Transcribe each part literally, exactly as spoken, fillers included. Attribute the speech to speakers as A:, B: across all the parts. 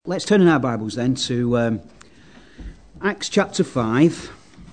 A: Let's turn in our Bibles then to um, Acts chapter five.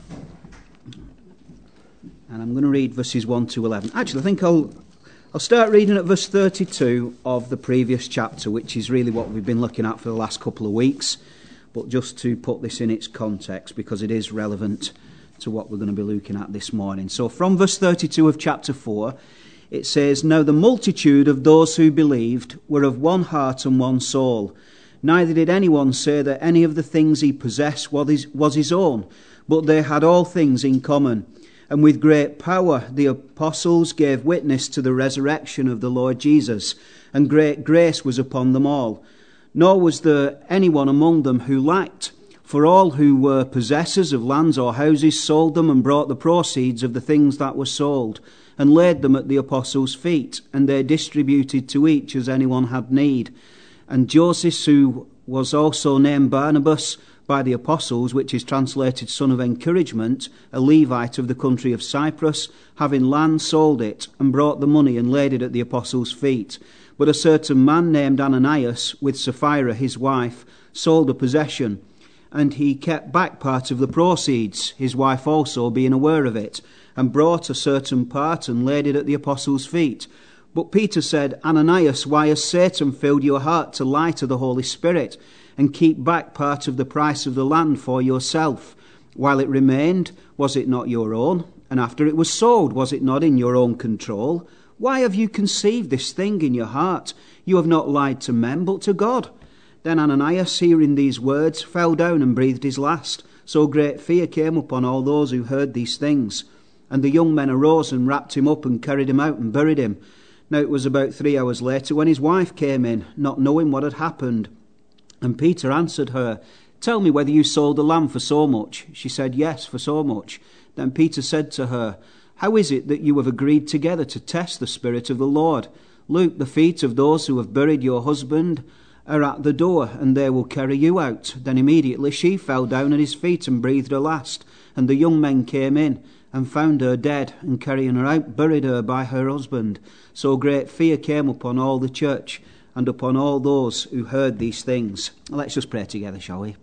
A: And I'm going to read verses one to eleven. Actually, I think I'll I'll start reading at verse thirty-two of the previous chapter, which is really what we've been looking at for the last couple of weeks. But just to put this in its context, because it is relevant to what we're going to be looking at this morning. So from verse thirty-two of chapter four, it says, "Now the multitude of those who believed were of one heart and one soul. Neither did anyone say that any of the things he possessed was his, was his own, but they had all things in common. And with great power the apostles gave witness to the resurrection of the Lord Jesus, and great grace was upon them all. Nor was there anyone among them who lacked, for all who were possessors of lands or houses sold them and brought the proceeds of the things that were sold, and laid them at the apostles' feet, and they distributed to each as anyone had need. And Joseph, who was also named Barnabas by the apostles, which is translated son of encouragement, a Levite of the country of Cyprus, having land sold it, and brought the money and laid it at the apostles' feet. But a certain man named Ananias, with Sapphira his wife, sold a possession, and he kept back part of the proceeds, his wife also being aware of it, and brought a certain part and laid it at the apostles' feet. But Peter said, Ananias, why has Satan filled your heart to lie to the Holy Spirit, and keep back part of the price of the land for yourself? While it remained, was it not your own? And after it was sold, was it not in your own control? Why have you conceived this thing in your heart? You have not lied to men, but to God." Then Ananias, hearing these words, fell down and breathed his last. So great fear came upon all those who heard these things. And the young men arose and wrapped him up and carried him out and buried him. Now it was about three hours later when his wife came in, not knowing what had happened. And Peter answered her, "Tell me whether you sold the land for so much." She said, "Yes, for so much." Then Peter said to her, "How is it that you have agreed together to test the Spirit of the Lord? Look, the feet of those who have buried your husband are at the door, and they will carry you out." Then immediately she fell down at his feet and breathed her last. And the young men came in and found her dead, and carrying her out, buried her by her husband. So great fear came upon all the church and upon all those who heard these things. Let's just pray together, shall we?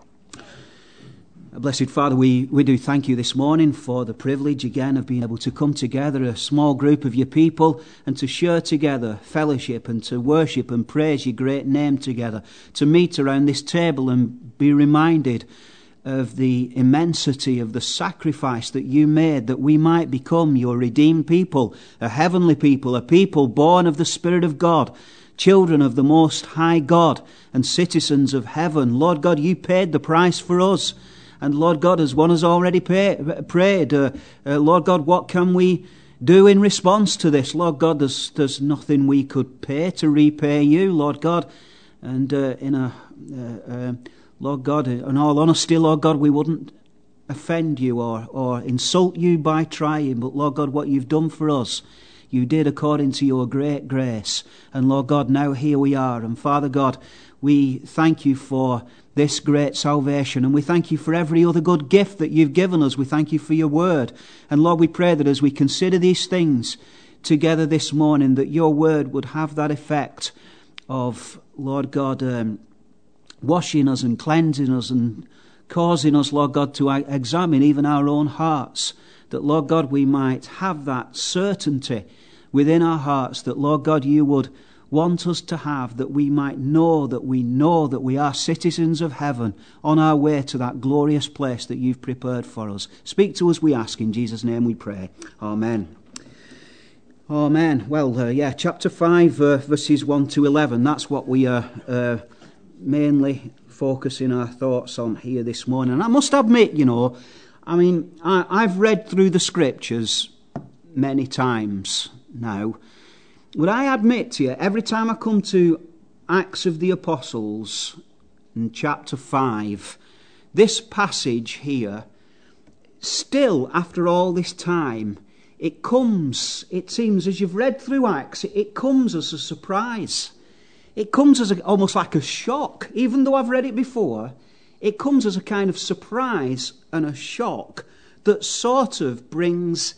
A: Blessed Father, we, we do thank you this morning for the privilege again of being able to come together, a small group of your people, and to share together fellowship and to worship and praise your great name together, to meet around this table and be reminded of the immensity of the sacrifice that you made, that we might become your redeemed people, a heavenly people, a people born of the Spirit of God, children of the Most High God, and citizens of heaven. Lord God, you paid the price for us. And Lord God, as one has already pay, prayed, uh, uh, Lord God, what can we do in response to this? Lord God, there's, there's nothing we could pay to repay you, Lord God. And uh, in a... Uh, uh, Lord God, in all honesty, Lord God, we wouldn't offend you or, or insult you by trying. But Lord God, what you've done for us, you did according to your great grace. And Lord God, now here we are. And Father God, we thank you for this great salvation. And we thank you for every other good gift that you've given us. We thank you for your word. And Lord, we pray that as we consider these things together this morning, that your word would have that effect of, Lord God, um, washing us and cleansing us and causing us, Lord God, to examine even our own hearts. That, Lord God, we might have that certainty within our hearts that, Lord God, you would want us to have, that we might know that we know that we are citizens of heaven on our way to that glorious place that you've prepared for us. Speak to us, we ask. In Jesus' name we pray. Amen. Amen. Well, uh, yeah, chapter five, uh, verses one to eleven. That's what we are uh, mainly focusing our thoughts on here this morning. And I must admit, you know, I mean, I, I've read through the scriptures many times now. But I admit to you, every time I come to Acts of the Apostles in chapter five, this passage here, still after all this time, it comes, it seems, as you've read through Acts, it, it comes as a surprise. It comes as a, almost like a shock. Even though I've read it before, it comes as a kind of surprise and a shock that sort of brings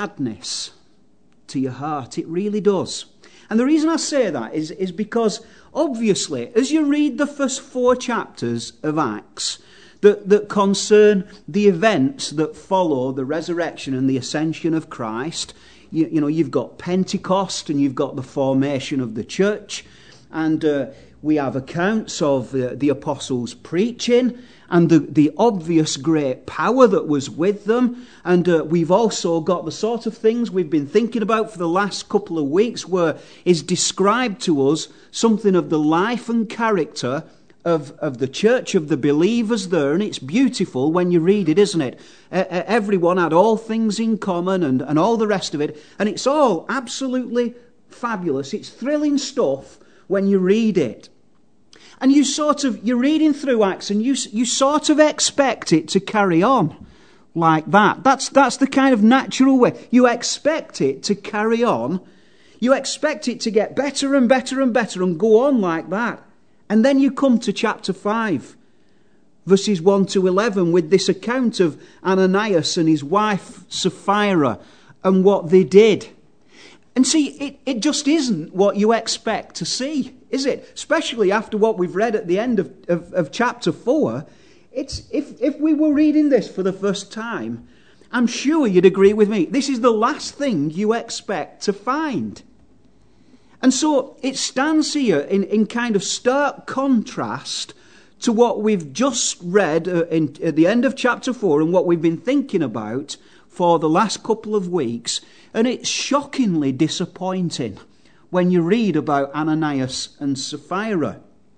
A: sadness to your heart. It really does. And the reason I say that is, is because obviously, as you read the first four chapters of Acts that, that concern the events that follow the resurrection and the ascension of Christ, you, you know, you've got Pentecost and you've got the formation of the church, and uh, we have accounts of uh, the apostles preaching and the, the obvious great power that was with them. And uh, we've also got the sort of things we've been thinking about for the last couple of weeks, where is described to us something of the life and character of, of the church, of the believers there. And it's beautiful when you read it, isn't it? Uh, everyone had all things in common and, and all the rest of it. And it's all absolutely fabulous. It's thrilling stuff when you read it. And you sort of, you're reading through Acts and you you sort of expect it to carry on like that. That's, that's the kind of natural way. You expect it to carry on. You expect it to get better and better and better and go on like that. And then you come to chapter five, verses one to eleven, with this account of Ananias and his wife Sapphira and what they did. And see, it, it just isn't what you expect to see, is it? Especially after what we've read at the end of, of, of chapter four. It's if, if we were reading this for the first time, I'm sure you'd agree with me. This is the last thing you expect to find. And so it stands here in, in kind of stark contrast to what we've just read uh, in, at the end of chapter four and what we've been thinking about for the last couple of weeks. And it's shockingly disappointing when you read about Ananias and Sapphira.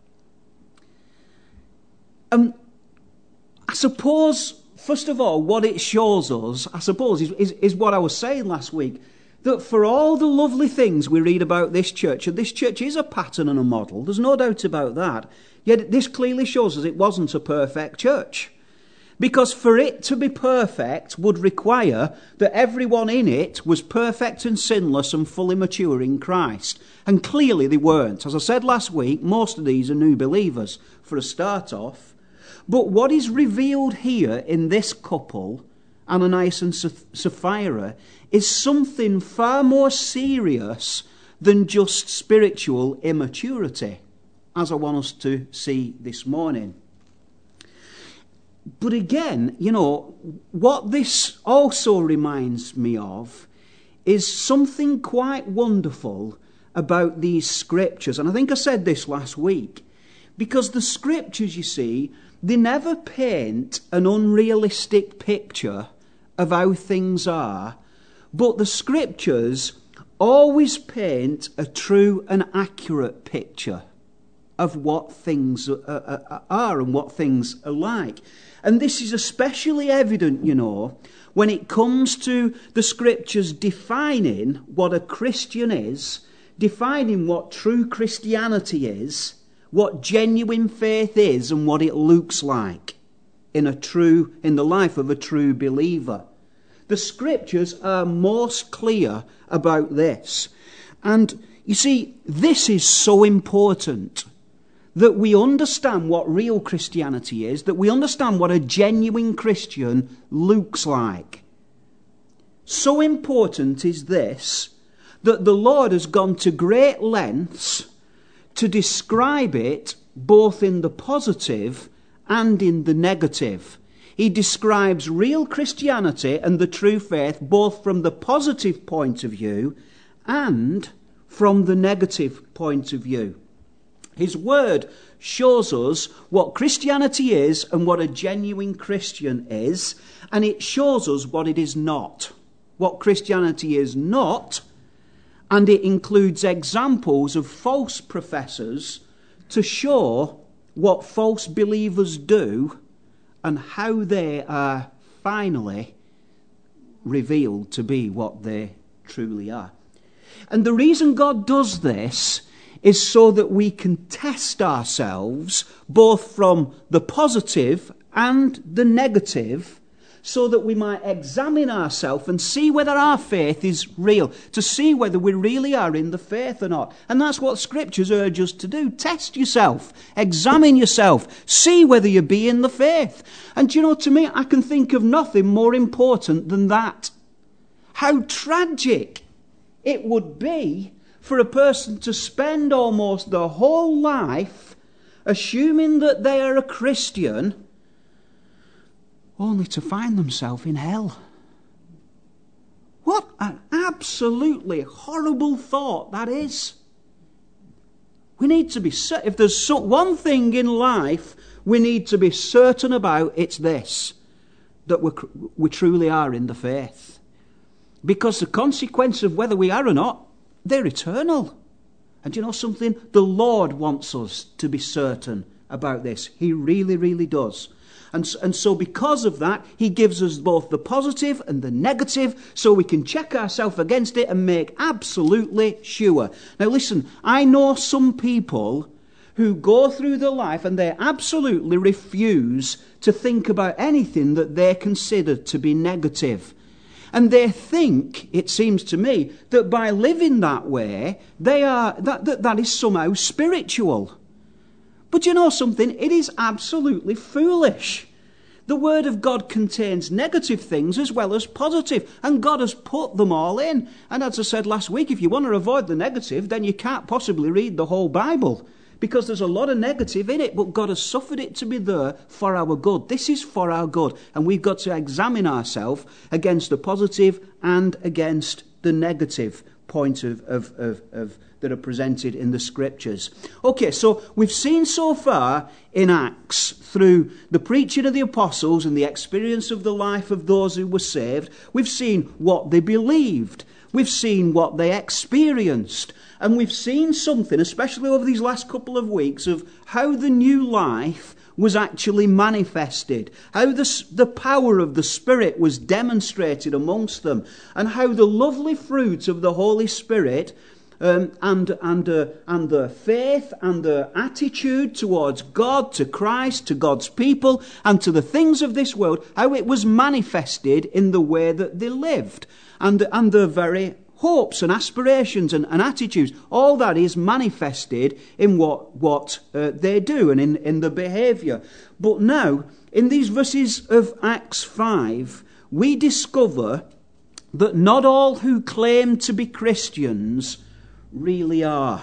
A: Um, I suppose, first of all, what it shows us, I suppose, is, is, is what I was saying last week, that for all the lovely things we read about this church, and this church is a pattern and a model, there's no doubt about that, yet this clearly shows us it wasn't a perfect church. Because for it to be perfect would require that everyone in it was perfect and sinless and fully mature in Christ. And clearly they weren't. As I said last week, most of these are new believers for a start off. But what is revealed here in this couple, Ananias and Sapphira, is something far more serious than just spiritual immaturity, as I want us to see this morning. But again, you know, what this also reminds me of is something quite wonderful about these scriptures. And I think I said this last week, because the scriptures, you see, they never paint an unrealistic picture of how things are, but the scriptures always paint a true and accurate picture of what things are and what things are like. And this is especially evident, you know, when it comes to the scriptures defining what a Christian is, defining what true Christianity is, what genuine faith is, and what it looks like in a true, in the life of a true believer. The scriptures are most clear about this. And you see, this is so important, that we understand what real Christianity is, that we understand what a genuine Christian looks like. So important is this, that the Lord has gone to great lengths to describe it both in the positive and in the negative. He describes real Christianity and the true faith both from the positive point of view and from the negative point of view. His word shows us what Christianity is and what a genuine Christian is, and it shows us what it is not. What Christianity is not, and it includes examples of false professors to show what false believers do and how they are finally revealed to be what they truly are. And the reason God does this is so that we can test ourselves both from the positive and the negative, so that we might examine ourselves and see whether our faith is real, to see whether we really are in the faith or not. And that's what scriptures urge us to do. Test yourself, examine yourself, see whether you be in the faith. And you know, to me, I can think of nothing more important than that. How tragic it would be for a person to spend almost their whole life assuming that they are a Christian, only to find themselves in hell. What an absolutely horrible thought that is. We need to be certain. If there's one thing in life we need to be certain about, it's this: that we we truly are in the faith. Because the consequence of whether we are or not, they're eternal. And you know something? The Lord wants us to be certain about this. He really, really does. And, and so because of that, he gives us both the positive and the negative, so we can check ourselves against it and make absolutely sure. Now listen, I know some people who go through their life and they absolutely refuse to think about anything that they consider to be negative. And they think, it seems to me, that by living that way, they are that, that, that is somehow spiritual. But you know something? It is absolutely foolish. The Word of God contains negative things as well as positive, and God has put them all in. And as I said last week, if you want to avoid the negative, then you can't possibly read the whole Bible, because there's a lot of negative in it, but God has suffered it to be there for our good. This is for our good, and we've got to examine ourselves against the positive and against the negative point of, of, of, of that are presented in the Scriptures. Okay, so we've seen so far in Acts, through the preaching of the apostles and the experience of the life of those who were saved, we've seen what they believed. We've seen what they experienced. And we've seen something, especially over these last couple of weeks, of how the new life was actually manifested, how the, the power of the Spirit was demonstrated amongst them, and how the lovely fruit of the Holy Spirit um, and, and, uh, and their faith and their attitude towards God, to Christ, to God's people, and to the things of this world, how it was manifested in the way that they lived, and, and their very hopes and aspirations and, and attitudes. All that is manifested in what, what uh, they do and in, in the behaviour. But now, in these verses of Acts five, we discover that not all who claim to be Christians really are.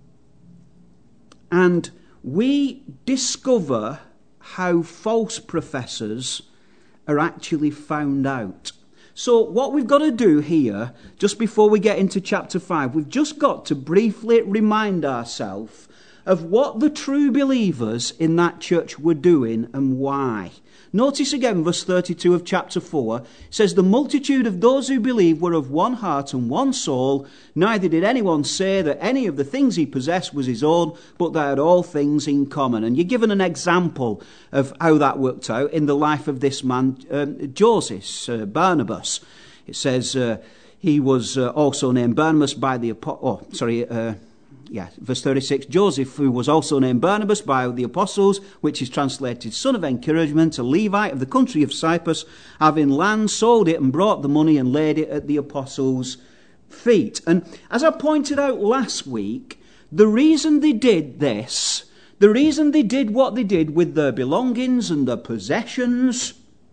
A: And we discover how false professors are actually found out. So what we've got to do here, just before we get into chapter five, we've just got to briefly remind ourselves of what the true believers in that church were doing and why. Notice again verse thirty-two of chapter four. It says, "The multitude of those who believed were of one heart and one soul. Neither did anyone say that any of the things he possessed was his own, but they had all things in common." And you're given an example of how that worked out in the life of this man, um, Joseph, uh, Barnabas. It says uh, he was uh, also named Barnabas by the... Apo- oh, sorry... Uh, Yeah, verse thirty-six, "Joseph, who was also named Barnabas by the apostles, which is translated son of encouragement, a Levite of the country of Cyprus, having land, sold it and brought the money and laid it at the apostles' feet." And as I pointed out last week, the reason they did this, the reason they did what they did with their belongings and their possessions,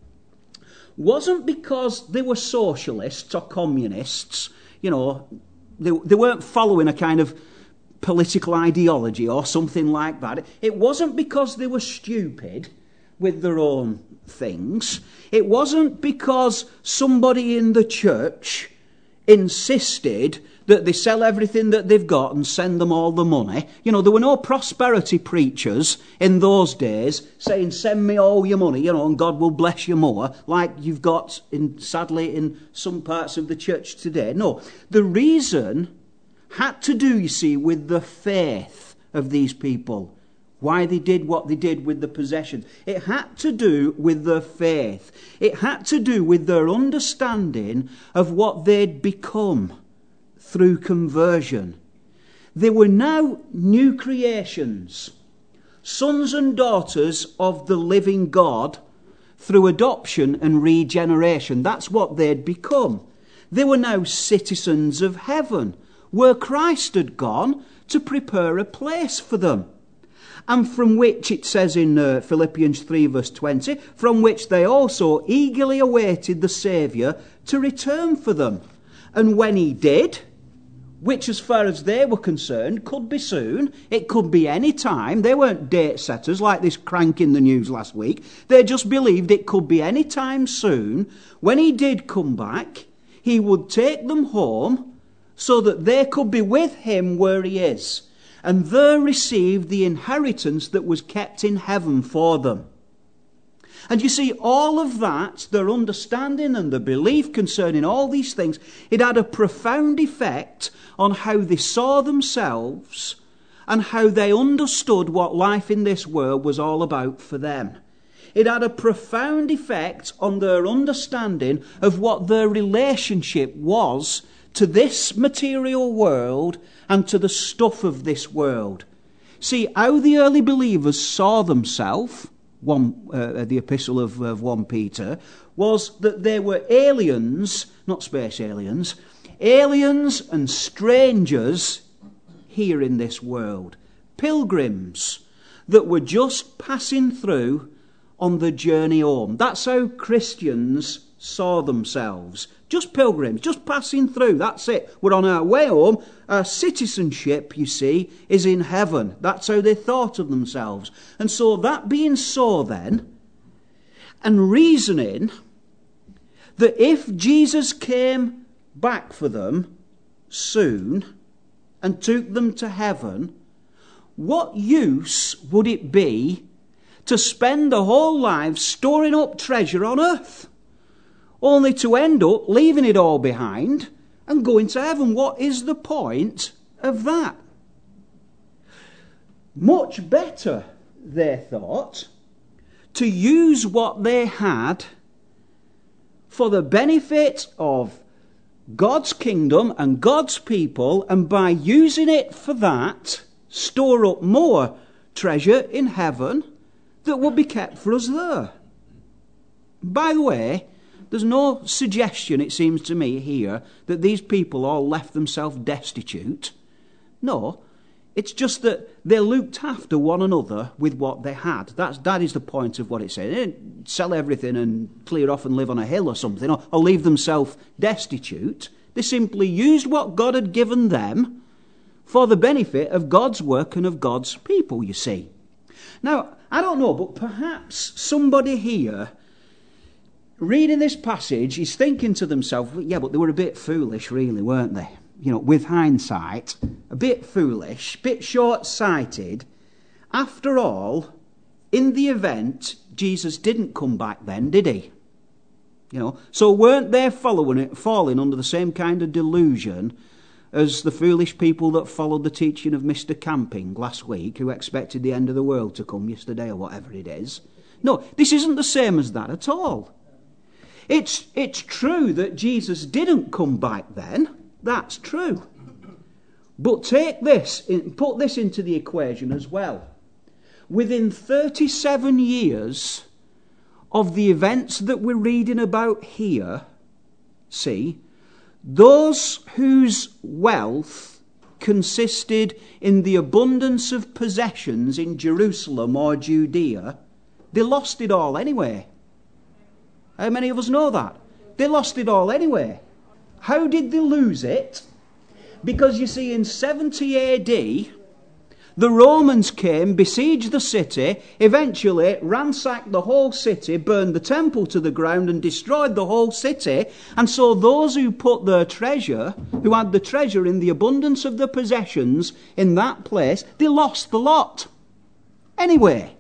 A: wasn't because they were socialists or communists. You know, they, they weren't following a kind of political ideology or something like that. It wasn't because they were stupid with their own things. It wasn't because somebody in the church insisted that they sell everything that they've got and send them all the money. You know, there were no prosperity preachers in those days saying, "Send me all your money, you know, and God will bless you more," like you've got, in, sadly, in some parts of the church today. No, the reason had to do, you see, with the faith of these people. Why they did what they did with the possessions. It had to do with their faith. It had to do with their understanding of what they'd become through conversion. They were now new creations, sons and daughters of the living God through adoption and regeneration. That's what they'd become. They were now citizens of heaven, where Christ had gone to prepare a place for them, and from which, it says in uh, Philippians three verse twenty, from which they also eagerly awaited the Saviour to return for them. And when he did, which as far as they were concerned could be soon, it could be any time. They weren't date setters like this crank in the news last week. They just believed it could be any time soon. When he did come back, he would take them home so that they could be with him where he is, and there receive the inheritance that was kept in heaven for them. And you see, all of that, their understanding and their belief concerning all these things, it had a profound effect on how they saw themselves and how they understood what life in this world was all about for them. It had a profound effect on their understanding of what their relationship was to this material world and to the stuff of this world. See, how the early believers saw themselves, one, uh, the epistle of, of First Peter, was that they were aliens, not space aliens, aliens and strangers here in this world. Pilgrims that were just passing through on the journey home. That's how Christians saw themselves. Just pilgrims, just passing through. That's it. We're on our way home. Our citizenship, you see, is in heaven. That's how they thought of themselves. And so that being so then, and reasoning that if Jesus came back for them soon and took them to heaven, what use would it be to spend the whole life storing up treasure on earth, only to end up leaving it all behind and going to heaven? What is the point of that? Much better, they thought, to use what they had for the benefit of God's kingdom and God's people, and by using it for that, store up more treasure in heaven that will be kept for us there. By the way, there's no suggestion, it seems to me, here that these people all left themselves destitute. No, it's just that they looked after one another with what they had. That's, that is the point of what it says. They didn't sell everything and clear off and live on a hill or something, or, or leave themselves destitute. They simply used what God had given them for the benefit of God's work and of God's people, you see. Now, I don't know, but perhaps somebody here reading this passage is thinking to themselves, yeah, but they were a bit foolish, really, weren't they? You know, with hindsight, a bit foolish, a bit short-sighted. After all, in the event, Jesus didn't come back then, did he? You know, so weren't they following it, falling under the same kind of delusion as the foolish people that followed the teaching of Mister Camping last week, who expected the end of the world to come yesterday or whatever it is? No, this isn't the same as that at all. It's, it's true that Jesus didn't come back then. That's true. But take this, put this into the equation as well. Within thirty-seven years of the events that we're reading about here, see, those whose wealth consisted in the abundance of possessions in Jerusalem or Judea, they lost it all anyway. How many of us know that? They lost it all anyway. How did they lose it? Because you see, in seventy A D, the Romans came, besieged the city, eventually ransacked the whole city, burned the temple to the ground and destroyed the whole city. And so those who put their treasure, who had the treasure in the abundance of the possessions in that place, they lost the lot. Anyway.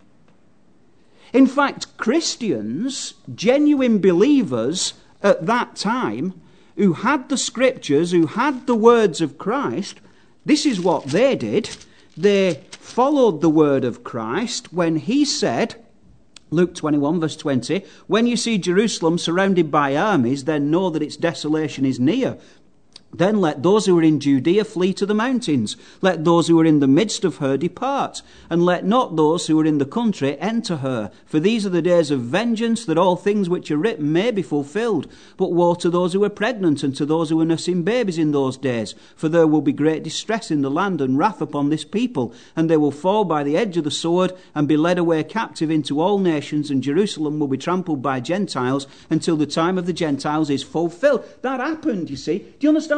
A: In fact, Christians, genuine believers at that time, who had the scriptures, who had the words of Christ, this is what they did. They followed the word of Christ when he said, Luke twenty-one verse twenty, when you see Jerusalem surrounded by armies, then know that its desolation is near. Then let those who are in Judea flee to the mountains. Let those who are in the midst of her depart. And let not those who are in the country enter her. For these are the days of vengeance, that all things which are written may be fulfilled. But woe to those who are pregnant, and to those who are nursing babies in those days. For there will be great distress in the land, and wrath upon this people. And they will fall by the edge of the sword, and be led away captive into all nations. And Jerusalem will be trampled by Gentiles, until the time of the Gentiles is fulfilled. That happened, you see. Do you understand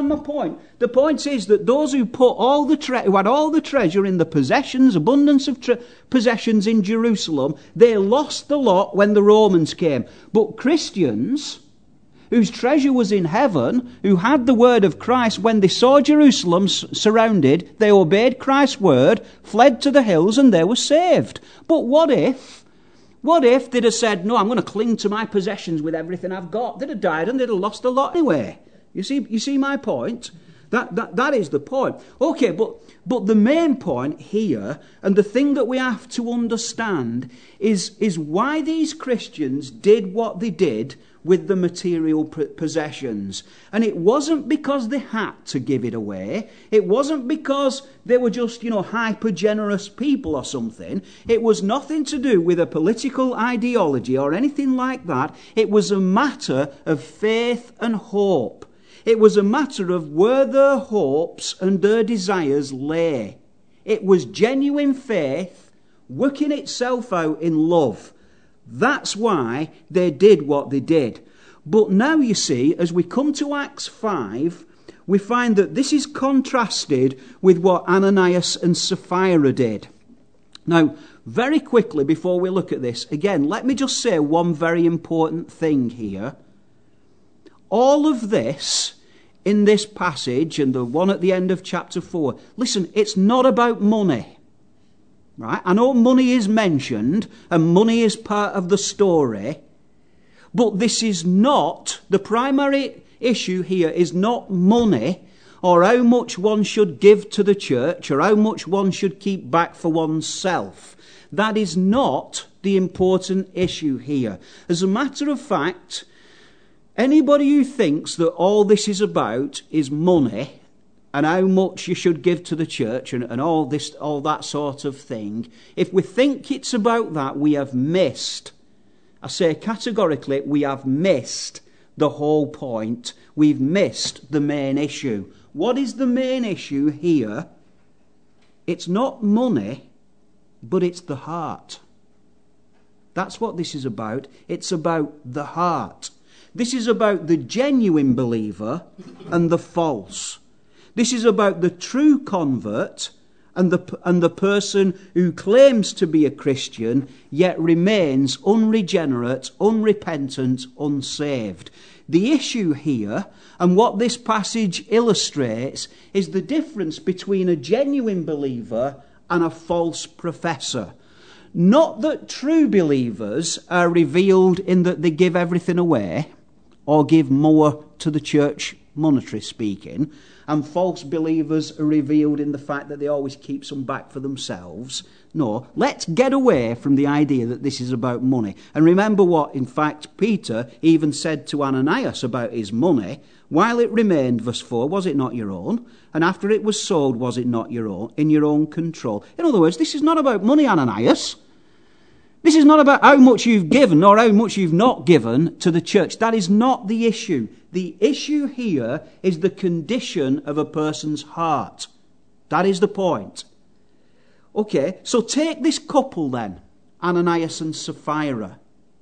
A: understand my point? The point is that those who put all the tre- who had all the treasure in the possessions, abundance of tre- possessions in Jerusalem, they lost the lot when the Romans came. But Christians, whose treasure was in heaven, who had the word of Christ, when they saw Jerusalem s- surrounded, they obeyed Christ's word, fled to the hills, and they were saved. But what if, what if they'd have said, no, I'm going to cling to my possessions with everything I've got? They'd have died and they'd have lost a lot anyway. You see, you see my point? That, that, that is the point. Okay, but, but the main point here, and the thing that we have to understand, is, is why these Christians did what they did with the material possessions. And it wasn't because they had to give it away. It wasn't because they were just, you know, hyper-generous people or something. It was nothing to do with a political ideology or anything like that. It was a matter of faith and hope. It was a matter of where their hopes and their desires lay. It was genuine faith working itself out in love. That's why they did what they did. But now you see, as we come to Acts five, we find that this is contrasted with what Ananias and Sapphira did. Now, very quickly before we look at this, again, let me just say one very important thing here. All of this in this passage and the one at the end of chapter four, listen, it's not about money. Right? I know money is mentioned and money is part of the story, but this is not, the primary issue here is not money or how much one should give to the church or how much one should keep back for oneself. That is not the important issue here. As a matter of fact, anybody who thinks that all this is about is money and how much you should give to the church and, and all this, all that sort of thing, if we think it's about that, we have missed, I say categorically, we have missed the whole point. We've missed the main issue. What is the main issue here? It's not money, but it's the heart. That's what this is about. It's about the heart. This is about the genuine believer and the false. This is about the true convert and the, and the person who claims to be a Christian yet remains unregenerate, unrepentant, unsaved. The issue here, and what this passage illustrates, is the difference between a genuine believer and a false professor. Not that true believers are revealed in that they give everything away or give more to the church, monetary speaking, and false believers are revealed in the fact that they always keep some back for themselves. No, let's get away from the idea that this is about money. And remember what, in fact, Peter even said to Ananias about his money. While it remained, verse four, was it not your own? And after it was sold, was it not your own, in your own control? In other words, this is not about money, Ananias. This is not about how much you've given or how much you've not given to the church. That is not the issue. The issue here is the condition of a person's heart. That is the point. Okay, so take this couple then, Ananias and Sapphira.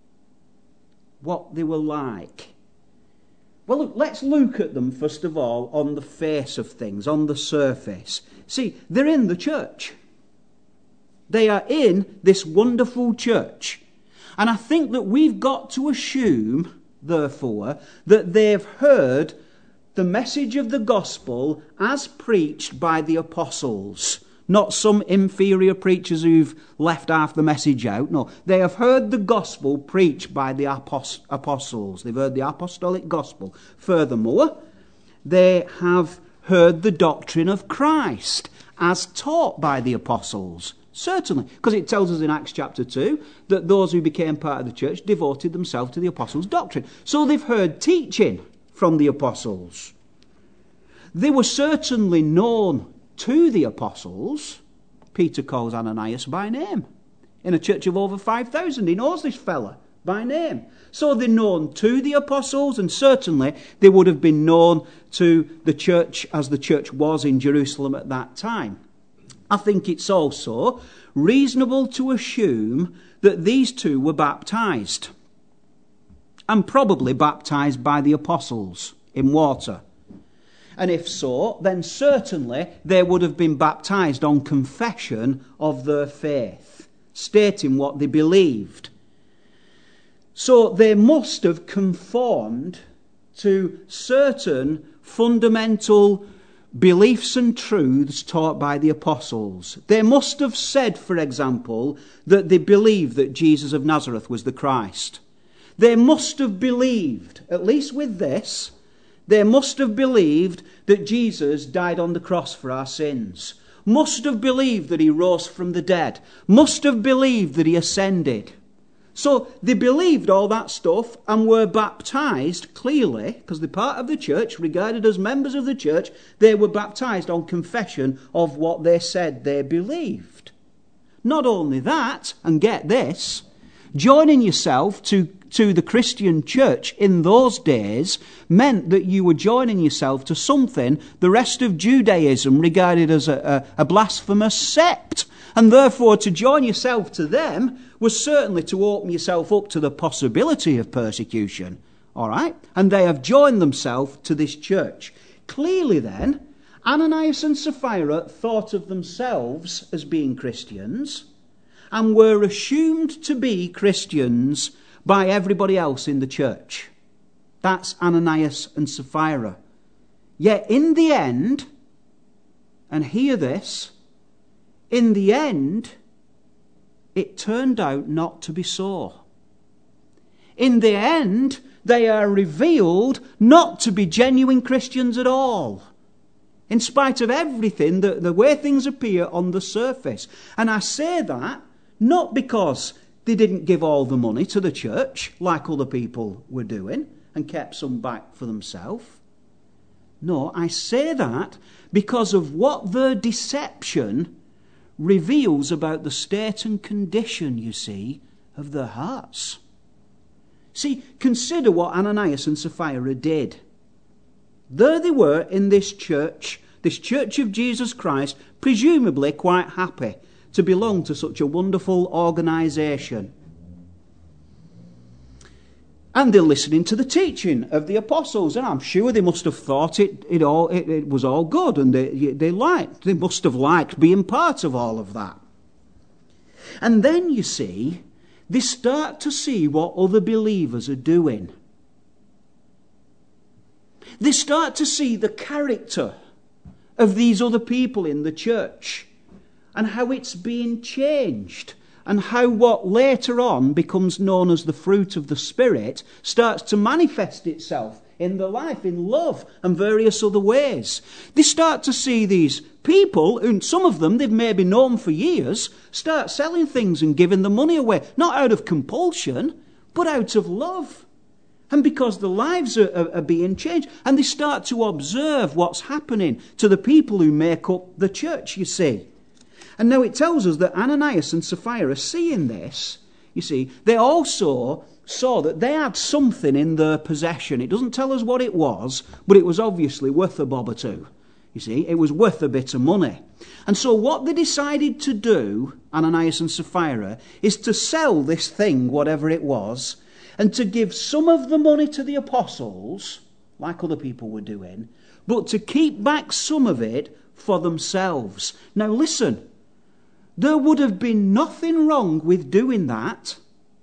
A: What they were like. Well, look, let's look at them first of all on the face of things, on the surface. See, they're in the church. They are in this wonderful church. And I think that we've got to assume, therefore, that they've heard the message of the gospel as preached by the apostles. Not some inferior preachers who've left half the message out. No, they have heard the gospel preached by the apostles. They've heard the apostolic gospel. Furthermore, they have heard the doctrine of Christ as taught by the apostles. Certainly, because it tells us in Acts chapter two that those who became part of the church devoted themselves to the apostles' doctrine. So they've heard teaching from the apostles. They were certainly known to the apostles. Peter calls Ananias by name. In a church of over five thousand, he knows this fella by name. So they're known to the apostles, and certainly they would have been known to the church as the church was in Jerusalem at that time. I think it's also reasonable to assume that these two were baptized, and probably baptized by the apostles in water. And if so, then certainly they would have been baptized on confession of their faith, stating what they believed. So they must have conformed to certain fundamental beliefs and truths taught by the apostles. They must have said, for example, that they believed that Jesus of Nazareth was the Christ. They must have believed, at least with this, they must have believed that Jesus died on the cross for our sins. Must have believed that he rose from the dead. Must have believed that he ascended. So they believed all that stuff and were baptized clearly, because they're part of the church, regarded as members of the church. They were baptized on confession of what they said they believed. Not only that, and get this, joining yourself to, to the Christian church in those days meant that you were joining yourself to something the rest of Judaism regarded as a, a, a blasphemous sect. And therefore to join yourself to them was certainly to open yourself up to the possibility of persecution. All right? And they have joined themselves to this church. Clearly then, Ananias and Sapphira thought of themselves as being Christians and were assumed to be Christians by everybody else in the church. That's Ananias and Sapphira. Yet in the end, and hear this, in the end, it turned out not to be so. In the end, they are revealed not to be genuine Christians at all, in spite of everything, the, the way things appear on the surface. And I say that not because they didn't give all the money to the church, like other people were doing, and kept some back for themselves. No, I say that because of what their deception reveals about the state and condition, you see, of their hearts. See, consider what Ananias and Sapphira did. There they were in this church, this church of Jesus Christ, presumably quite happy to belong to such a wonderful organisation. And they're listening to the teaching of the apostles, and I'm sure they must have thought it it all it, it was all good, and they they liked they must have liked being part of all of that. And then you see, they start to see what other believers are doing. They start to see the character of these other people in the church and how it's being changed. And how what later on becomes known as the fruit of the Spirit starts to manifest itself in their life, in love and various other ways. They start to see these people, and some of them they've maybe known for years, start selling things and giving the money away, not out of compulsion, but out of love. And because the lives are, are, are being changed, and they start to observe what's happening to the people who make up the church, you see. And now it tells us that Ananias and Sapphira, seeing this, you see, they also saw that they had something in their possession. It doesn't tell us what it was, but it was obviously worth a bob or two. You see, it was worth a bit of money. And so what they decided to do, Ananias and Sapphira, is to sell this thing, whatever it was, and to give some of the money to the apostles, like other people were doing, but to keep back some of it for themselves. Now listen, there would have been nothing wrong with doing that.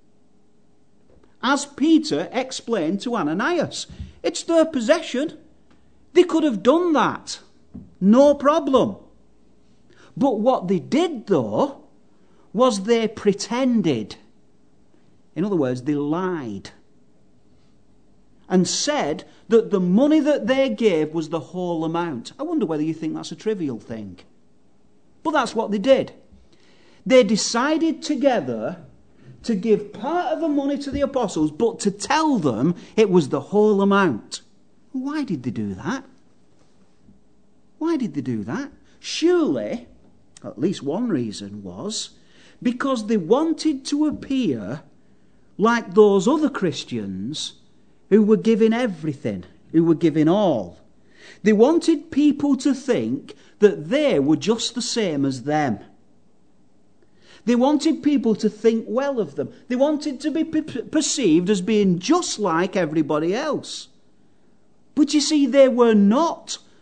A: As Peter explained to Ananias, it's their possession. They could have done that. No problem. But what they did, though, was they pretended. In other words, they lied. And said that the money that they gave was the whole amount. I wonder whether you think that's a trivial thing. But that's what they did. They decided together to give part of the money to the apostles, but to tell them it was the whole amount. Why did they do that? Why did they do that? Surely, at least one reason was, because they wanted to appear like those other Christians who were giving everything, who were giving all. They wanted people to think that they were just the same as them. They wanted people to think well of them. They wanted to be p- perceived as being just like everybody else. But you see, they were not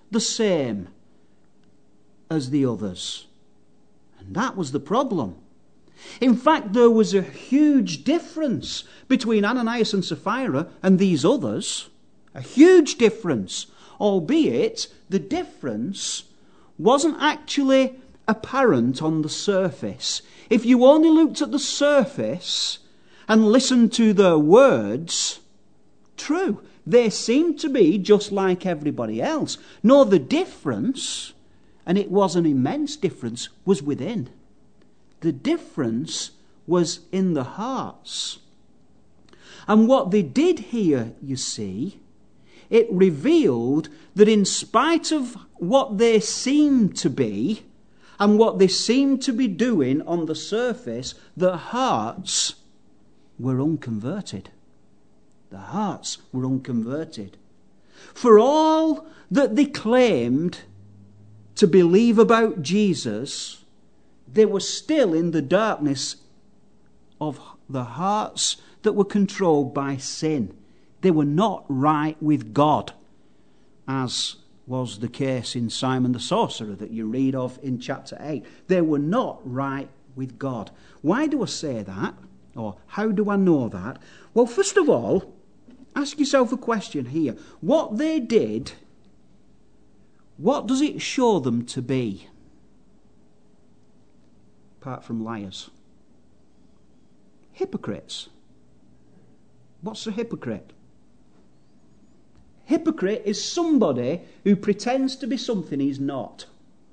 A: the same as the others. And that was the problem. In fact, there was a huge difference between Ananias and Sapphira and these others. A huge difference, albeit the difference wasn't actually apparent on the surface. If you only looked at the surface and listened to their words, true, they seemed to be just like everybody else. No, the difference, and it was an immense difference, was within. The difference was in the hearts. And what they did here, you see, it revealed that in spite of what they seemed to be and what they seemed to be doing on the surface, their hearts were unconverted. The hearts were unconverted. For all that they claimed to believe about Jesus, they were still in the darkness of the hearts that were controlled by sin. They were not right with God, as was the case in Simon the sorcerer that you read of in chapter eight. They were not right with God. Why do I say that? Or how do I know that? Well, first of all, ask yourself a question here. What they did, what does it show them to be? Apart from liars. Hypocrites. What's a hypocrite? Hypocrite is somebody who pretends to be something he's not.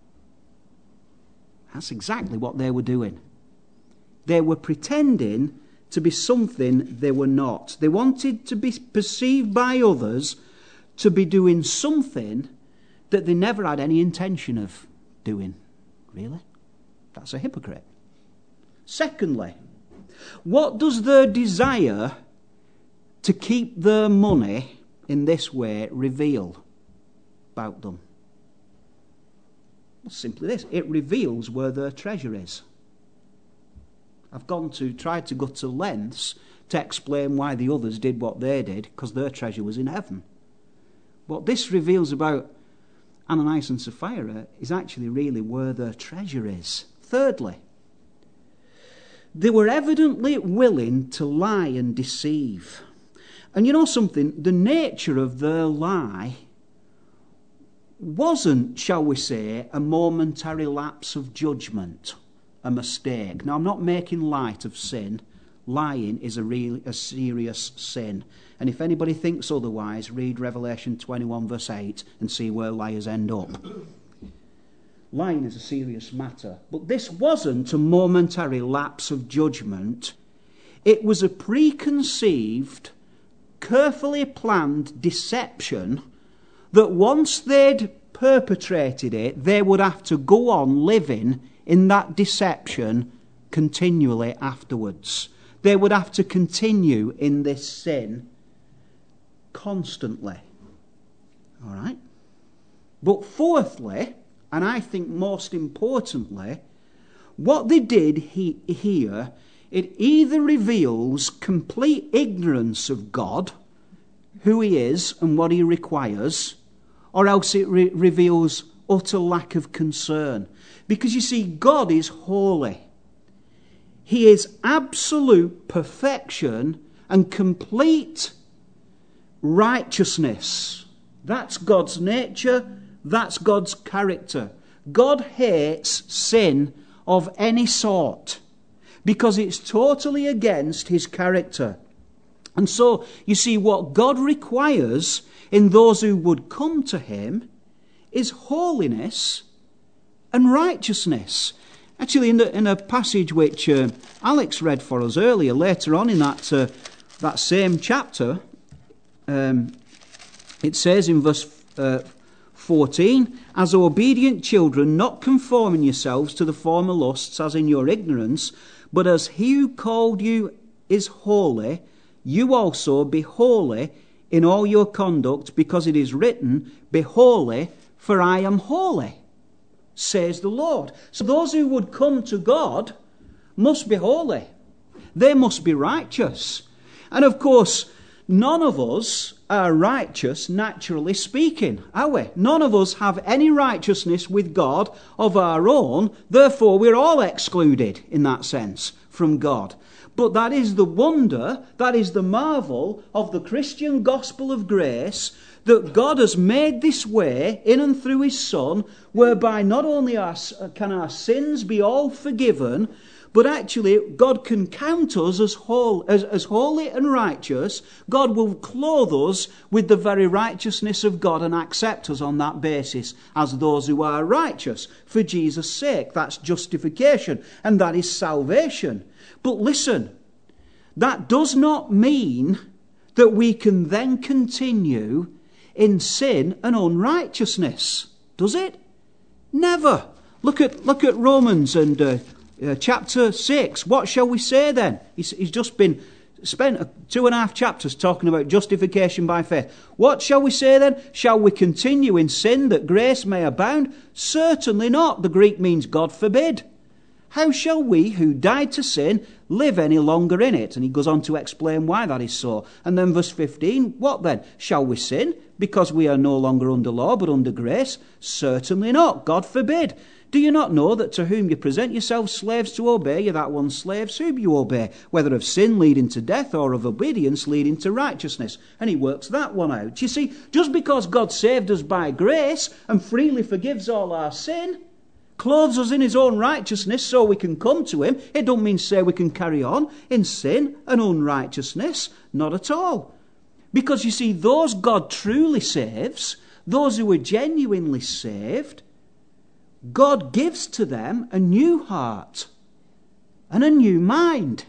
A: That's exactly what they were doing. They were pretending to be something they were not. They wanted to be perceived by others to be doing something that they never had any intention of doing. Really? That's a hypocrite. Secondly, what does their desire to keep their money in this way reveal about them? Well, simply this. It reveals where their treasure is. I've gone to, tried to go to lengths to explain why the others did what they did, because their treasure was in heaven. What this reveals about Ananias and Sapphira is actually really where their treasure is. Thirdly, they were evidently willing to lie and deceive. And you know something? The nature of their lie wasn't, shall we say, a momentary lapse of judgment, a mistake. Now, I'm not making light of sin. Lying is a real, a serious sin. And if anybody thinks otherwise, read Revelation twenty-one verse eight and see where liars end up. Lying is a serious matter. But this wasn't a momentary lapse of judgment. It was a preconceived, carefully planned deception that once they'd perpetrated it, they would have to go on living in that deception continually afterwards. They would have to continue in this sin constantly. All right? But fourthly, and I think most importantly, what they did he, here, it either reveals complete ignorance of God, who he is and what he requires, or else it re- reveals utter lack of concern. Because you see, God is holy. He is absolute perfection and complete righteousness. That's God's nature. That's God's character. God hates sin of any sort because it's totally against his character. And so, you see, what God requires in those who would come to him is holiness and righteousness. Actually, in, the, in a passage which uh, Alex read for us earlier, later on in that, uh, that same chapter, um, it says in verse uh, fourteen, as obedient children, not conforming yourselves to the former lusts as in your ignorance, but as he who called you is holy, you also be holy in all your conduct, because it is written, be holy, for I am holy, says the Lord. So those who would come to God must be holy. They must be righteous. And of course, none of us are righteous, naturally speaking, are we? None of us have any righteousness with God of our own, therefore we're all excluded, in that sense, from God. But that is the wonder, that is the marvel of the Christian gospel of grace, that God has made this way in and through his Son, whereby not only our, can our sins be all forgiven, but actually God can count us as, whole, as, as holy and righteous. God will clothe us with the very righteousness of God and accept us on that basis as those who are righteous for Jesus' sake. That's justification, and that is salvation. But listen, that does not mean that we can then continue in sin and unrighteousness, does it? Never. Look at look at Romans and uh, uh, chapter six. What shall we say then? He's, he's just been spent two and a half chapters talking about justification by faith. What shall we say then? Shall we continue in sin that grace may abound? Certainly not. The Greek means God forbid. How shall we, who died to sin, live any longer in it? And he goes on to explain why that is so. And then verse fifteen, what then? Shall we sin because we are no longer under law but under grace? Certainly not. God forbid. Do you not know that to whom you present yourselves slaves to obey, you're that one slaves whom you obey, whether of sin leading to death or of obedience leading to righteousness? And he works that one out. You see, just because God saved us by grace and freely forgives all our sin, clothes us in his own righteousness so we can come to him, it don't mean say we can carry on in sin and unrighteousness. Not at all. Because you see, those God truly saves, those who are genuinely saved, God gives to them a new heart and a new mind.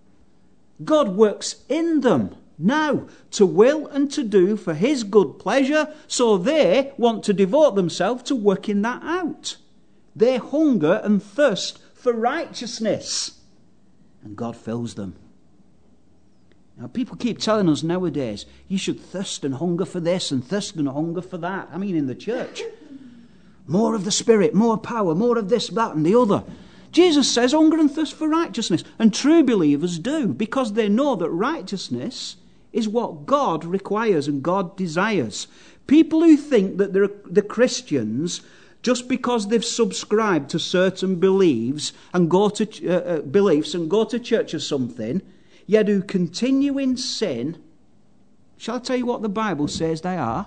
A: God works in them now to will and to do for his good pleasure, so they want to devote themselves to working that out. They hunger and thirst for righteousness, and God fills them. Now, people keep telling us nowadays, you should thirst and hunger for this and thirst and hunger for that. I mean, in the church. More of the Spirit, more power, more of this, that, and the other. Jesus says hunger and thirst for righteousness. And true believers do, because they know that righteousness is what God requires and God desires. People who think that they're the Christians just because they've subscribed to certain beliefs and go to uh, uh, beliefs and go to church or something, yet who continue in sin, shall I tell you what the Bible says they are?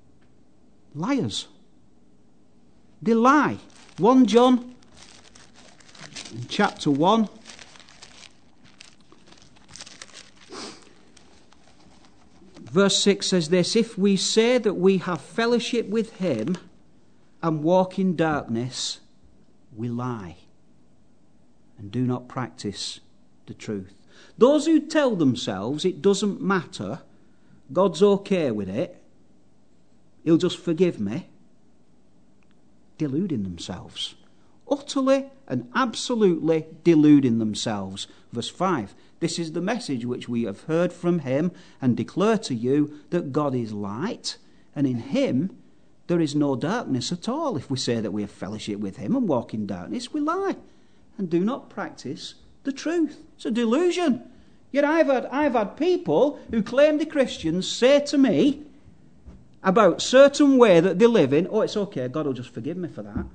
A: Liars. They lie. First John chapter one. Verse six says this, if we say that we have fellowship with him and walk in darkness, we lie and do not practice the truth. Those who tell themselves it doesn't matter, God's okay with it, he'll just forgive me, deluding themselves. Utterly and absolutely deluding themselves. Verse five, this is the message which we have heard from him and declare to you, that God is light, and in him there is no darkness at all. If we say that we have fellowship with him and walk in darkness, we lie and do not practice the truth. It's a delusion. Yet I've had, I've had people who claim they're Christians say to me about certain way that they live in, oh, it's okay, God will just forgive me for that.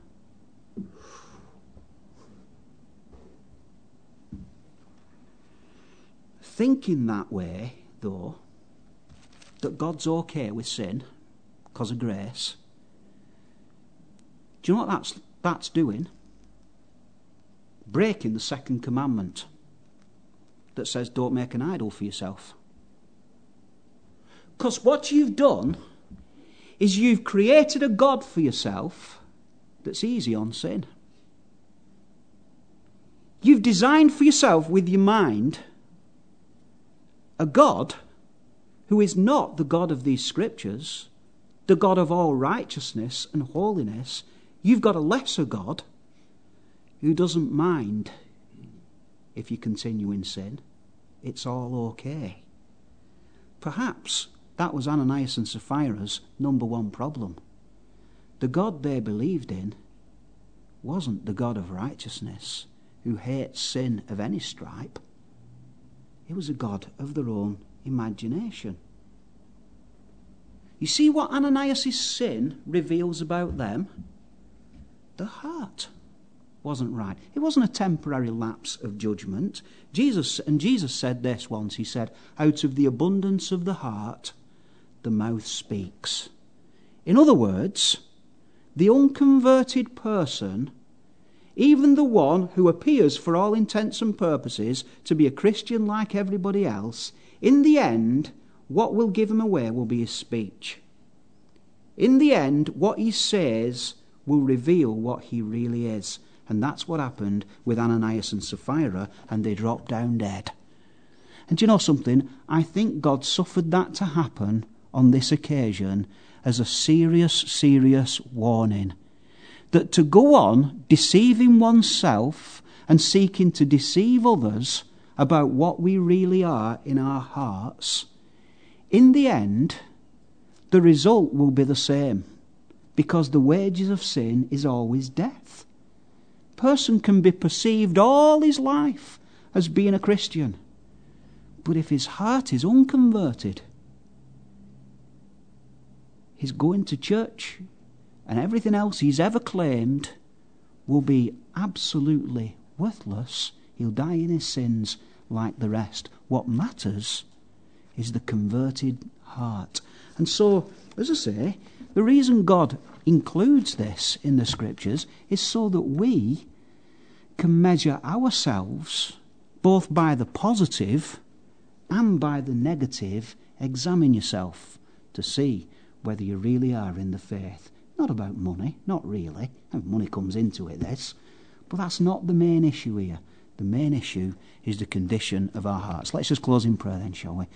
A: Thinking that way, though, that God's okay with sin because of grace, do you know what that's, that's doing? Breaking the second commandment that says don't make an idol for yourself. Because what you've done is you've created a God for yourself that's easy on sin. You've designed for yourself with your mind a God who is not the God of these scriptures, the God of all righteousness and holiness. You've got a lesser God who doesn't mind if you continue in sin. It's all okay. Perhaps that was Ananias and Sapphira's number one problem. The God they believed in wasn't the God of righteousness, who hates sin of any stripe. It was a God of their own imagination. You see what Ananias' sin reveals about them? The heart wasn't right. It wasn't a temporary lapse of judgment. Jesus, and Jesus said this once, he said, out of the abundance of the heart, the mouth speaks. In other words, the unconverted person, even the one who appears for all intents and purposes to be a Christian like everybody else, in the end, what will give him away will be his speech. In the end, what he says will reveal what he really is. And that's what happened with Ananias and Sapphira, and they dropped down dead. And do you know something? I think God suffered that to happen on this occasion as a serious, serious warning. That to go on deceiving oneself and seeking to deceive others about what we really are in our hearts, in the end, the result will be the same. Because the wages of sin is always death. A person can be perceived all his life as being a Christian. But if his heart is unconverted, his going to church and everything else he's ever claimed will be absolutely worthless. He'll die in his sins like the rest. What matters is the converted heart. And so, as I say, the reason God includes this in the Scriptures is so that we can measure ourselves both by the positive and by the negative. Examine yourself to see whether you really are in the faith. Not about money, not really. Money comes into it, this. But that's not the main issue here. The main issue is the condition of our hearts. Let's just close in prayer then, shall we?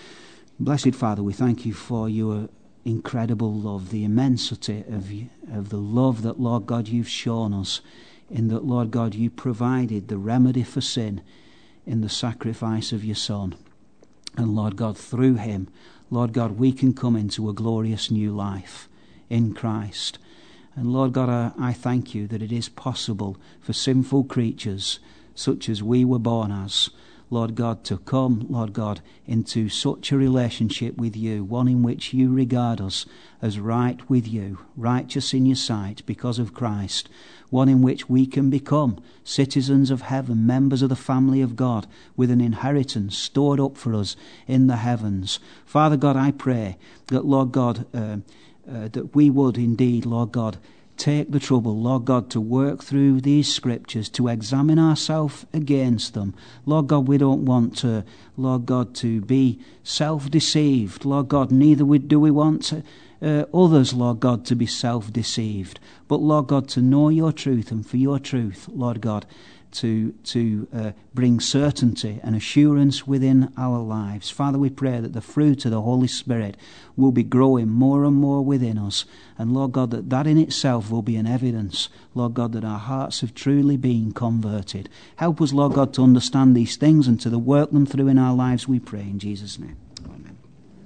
A: Blessed Father, we thank you for your incredible love, the immensity of, you, of the love that, Lord God, you've shown us, in that, Lord God, you provided the remedy for sin in the sacrifice of your Son. And, Lord God, through him, Lord God, we can come into a glorious new life in Christ. And, Lord God, I, I thank you that it is possible for sinful creatures such as we were born as, Lord God, to come, Lord God, into such a relationship with you, one in which you regard us as right with you, righteous in your sight because of Christ, one in which we can become citizens of heaven, members of the family of God, with an inheritance stored up for us in the heavens. Father God, I pray that, Lord God, uh, uh, that we would indeed, Lord God, take the trouble, Lord God, to work through these scriptures, to examine ourselves against them. Lord God, we don't want to, Lord God, to be self-deceived. Lord God, neither do we want to, uh, others, Lord God, to be self-deceived. But, Lord God, to know your truth, and for your truth, Lord God, to to uh, bring certainty and assurance within our lives. Father, we pray that the fruit of the Holy Spirit will be growing more and more within us. And, Lord God, that that in itself will be an evidence, Lord God, that our hearts have truly been converted. Help us, Lord God, to understand these things and to work them through in our lives, we pray in Jesus' name.